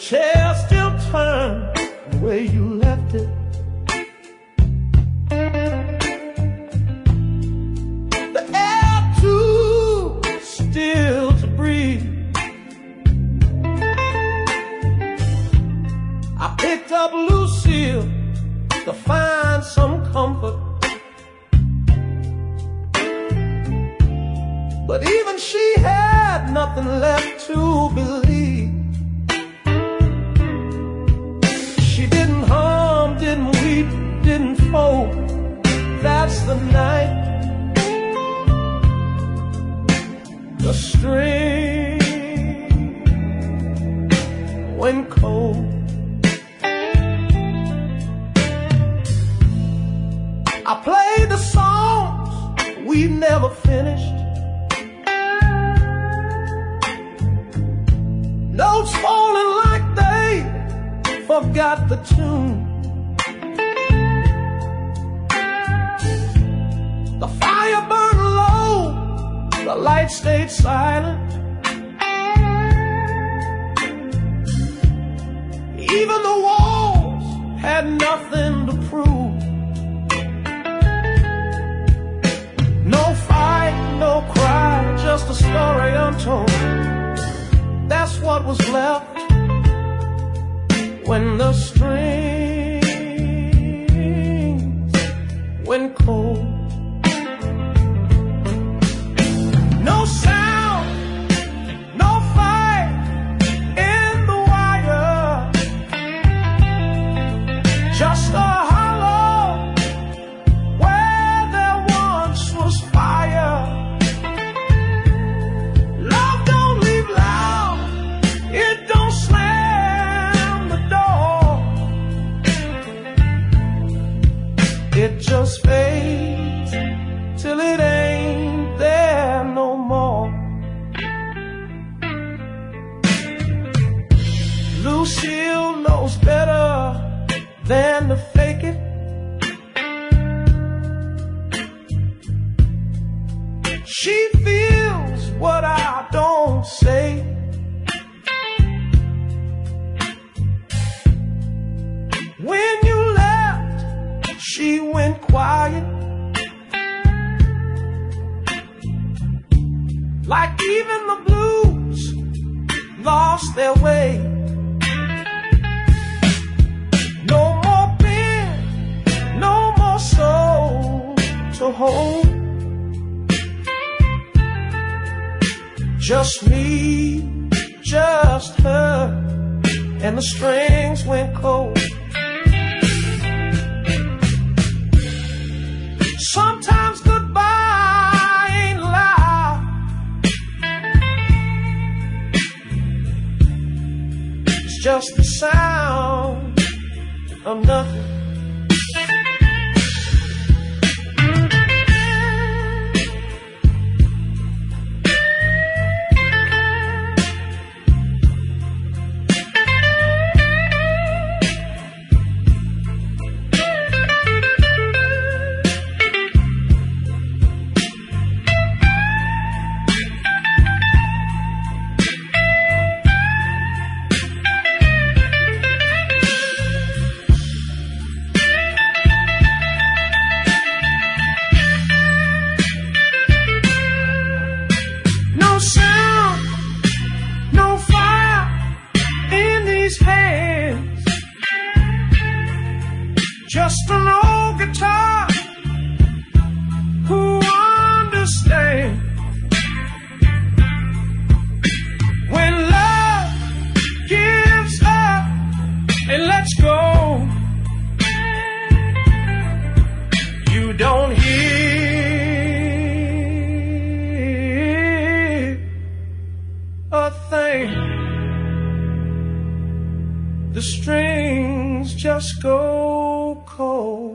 chair still turned the way you left it. The air too still to breathe. I picked up Lucille to find some comfort, but even she had nothing left to believe. She didn't hum, didn't weep, didn't fold. That's the night the string went cold. I played the songs we never finished, notes falling like they forgot the tune. The fire burned low, the light stayed silent. Even the walls had nothing to prove. No fight, no cry, just a story untold. That's what was left when the strings went cold. No sound, no fight in the wire, just a hollow where there once was fire. Love don't leave loud, it don't slam the door. It just fades till it ain't there no more. Lucille knows better than to fake it. She feels what I don't say. When you left, she went quiet, like even the blues lost their way. No more pen, no more soul to hold. Just me, just her, and the strings went cold. Sometimes goodbye ain't loud, it's just the sound of nothing. Just an old guitar who understands when love gives up and lets go. You don't hear a thing. The strings just go cold.